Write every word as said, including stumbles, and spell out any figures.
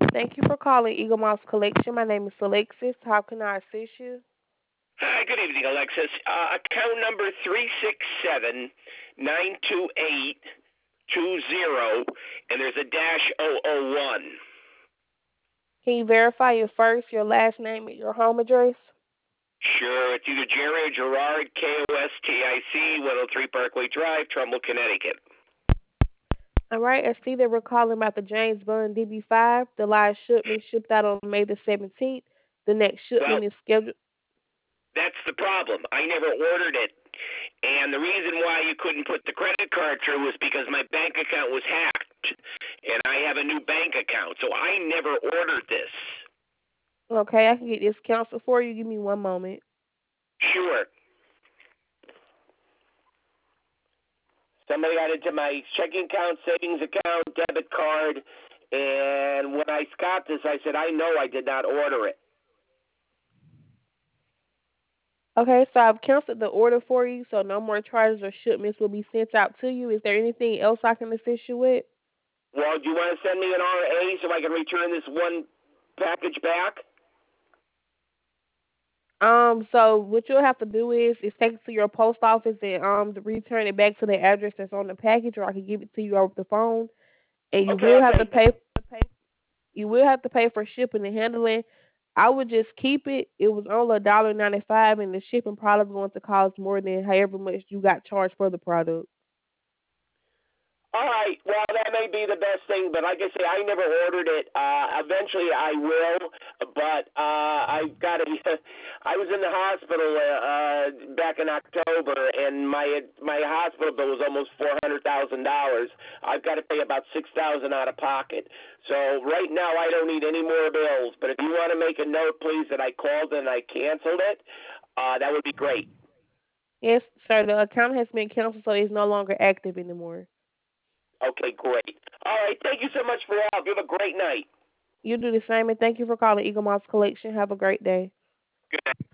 Thank you for calling Eagle Mouse Collection. My name is Alexis. How can I assist you? Hi, good evening, Alexis. Uh, account number three six seven nine two eight two zero, and there's a dash oh oh one. Can you verify your first, your last name, and your home address? Sure, it's either Jerry or Gerard, K O S T I C, one oh three Parkway Drive, Trumbull, Connecticut. All right, I see that we're calling about the James Bond D B five. The last shipment shipped out on May the seventeenth. The next Well, shipment is scheduled. that's the problem. I never ordered it. And the reason why you couldn't put the credit card through was because my bank account was hacked. And I have a new bank account. So I never ordered this. Okay, I can get this canceled for you. Give me one moment. Sure. Somebody got into my checking account, savings account, debit card, and when I got this, I said, I know I did not order it. Okay, so I've canceled the order for you, so no more charges or shipments will be sent out to you. Is there anything else I can assist you with? Well, do you want to send me an R A so I can return this one package back? Um, so what you'll have to do is is take it to your post office and um return it back to the address that's on the package, or I can give it to you over the phone. And you Okay, will I'll have to take it. pay. You will have to pay for shipping and handling. I would just keep it. It was only a dollar ninety five, and the shipping probably going to cost more than however much you got charged for the product. All right. Well, that may be the best thing, but like I say, I never ordered it. Uh, eventually, I will, but uh, I've got to. I was in the hospital uh, uh, back in October, and my my hospital bill was almost four hundred thousand dollars. I've got to pay about six thousand out of pocket. So right now, I don't need any more bills. But if you want to make a note, please, that I called and I canceled it, uh, that would be great. Yes, sir. The account has been canceled, so it's no longer active anymore. Okay, great. All right. Thank you so much for your help. You have a great night. You do the same, and thank you for calling Eagle Moss Collection. Have a great day. Good night.